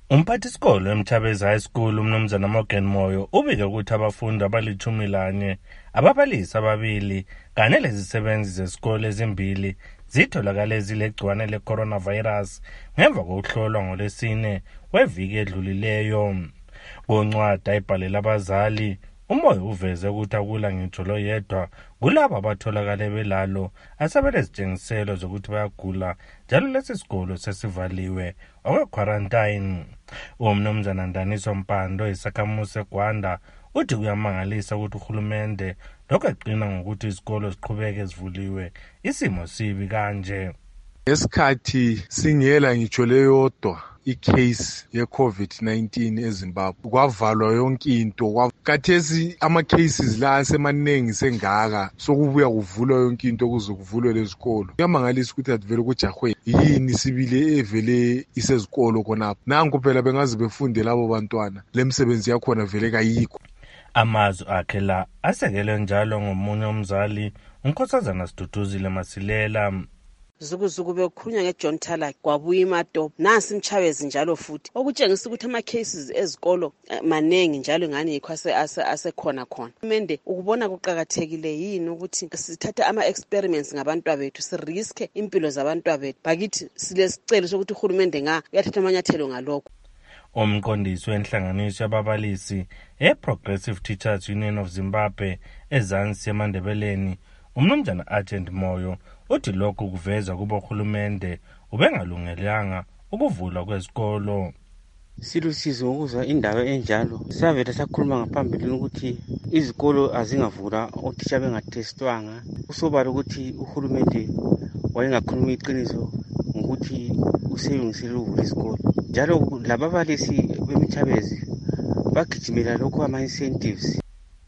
Umphathisikolo eMchabezi High School umnumzana Morgan Moyo ubike ukuthi abafundi abali-11 ababalisi ababili kanye lezisebenzi zesikole ezimbili zitholakale zilegciwane le-coronavirus ngemva kokuhlolwa ngoLwesine weviki edlulileyo. Kuncwadi ayibhalela abazali, uMoyo uveze ukuthi akula ngitsho lo yedwa kulabo abatholakale belalo asebelezitshengiselo zokuthi bayagula njalo lesi sikolo sesivaliwe okwe-quarantine. Umnumzana Ndaniso Mpando isakhamuzi eGwanda uthi kuyamangalisa ukuthi uhulumende lokho eqina ngokuthi isikolo siqhubeke sivuliwe isimo sibi kanje. Ngesikhathi singela ngitsho leyodwa icase ye-COVID-19 eZimbabwe kwavalwa yonke into. Khathesi ama-cases la asemaningi sengaka sokubuya kuvulwa yonke into kuze kuvulwe lezikolo. Kuyamangalisa ukuthi adivele kujahwe yini sibile evele isezikolo khonapho. Nanku phela bengaze befunde labo bantwana lemsebenzi yakhona vele kayikho. Amazwi akhe la asekelwe njalo ngomunye umzali uNkosazana Siduduzile Masilela. Zukuzuku bekukhulunywa ngeJohn Thala kwabuya iMatopo nasi iMchabezi njalo futhi okutshengisa ukuthi ama-cases ezikolo manengi njalo ngani yikho asekhona. Mende ukubona kuqakathekile yini ukuthi sithatha ama-experiments ngabantwana bethu siriske impilo zabantwana bethu bakithi silesicelo sokuthi uhulumende uyathatha amanyathelo ngalokho. Umqondisi wenhlanganiso yababalisi e-Progressive Teachers Union of Zimbabwe eZansi eMandebeleni umnumzana Agent Moyo uthi lokhu kuveza kuba uhulumende ubengalungelanga ukuvula kwezikolo. Silusizo ngokuzwa indaba enjalo. Savele sakhuluma ngaphambili ukuthi izikolo azingavula othisha bengatestwanga. Kusobala ukuthi uhulumende wayengakhuluma iqiniso ngokuthi uselungisele ukuvula izikolo. Njalo lababalisi beMchabezi bagijimela lokho ama-incentives.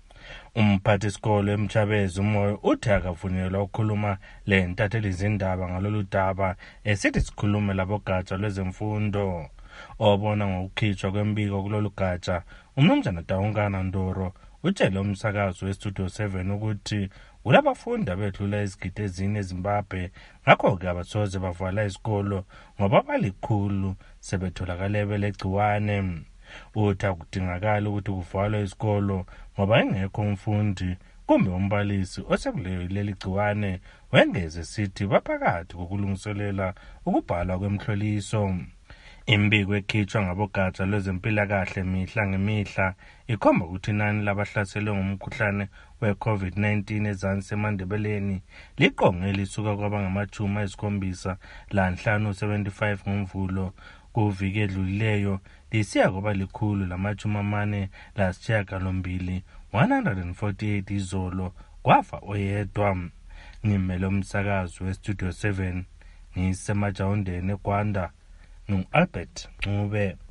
Umphathisikolo eMchabezi uMoyo uthi akavunyelwa ukukhuluma lentatheli zindaba ngalolu daba esithi sikhulume labogatsha lwezemfundo. Obona ngokukhitshwa kwembiko kulolu gatsha umnumzana Dawungana Ndoro utshele umsakazo weStudio 7 ukuthi kulabafundi abedlula izigidi ezine eZimbabwe ngakho-ke abasoze bavala isikolo ngoba balikhulu sebetholakale belegciwane. Uthi akudingakala ukuthi kuvalwe isikolo ngoba engekho umfundi kumbe umbalisi osekuleli gciwane. Wengeze sithi baphakathi kokulungiselela ukubhalwa kwemhloliso. Imbiko ekhitshwa ngabogatsha lwezempilakahle mihla ngemihla ikhomba ukuthi inani labahlaselwe ngumkhuhlane we-COVID-19 eZansi eMandebeleni liqonge lisuka kwabangama-75 ngoMvulo kuviki edlulileyo lisiya kwaba likhulu lama-48 148 izolo kwafa oyedwa. Ngimele umsakazo weStudio 7 ngisemajawundeni eGwanda. Albert Ncube.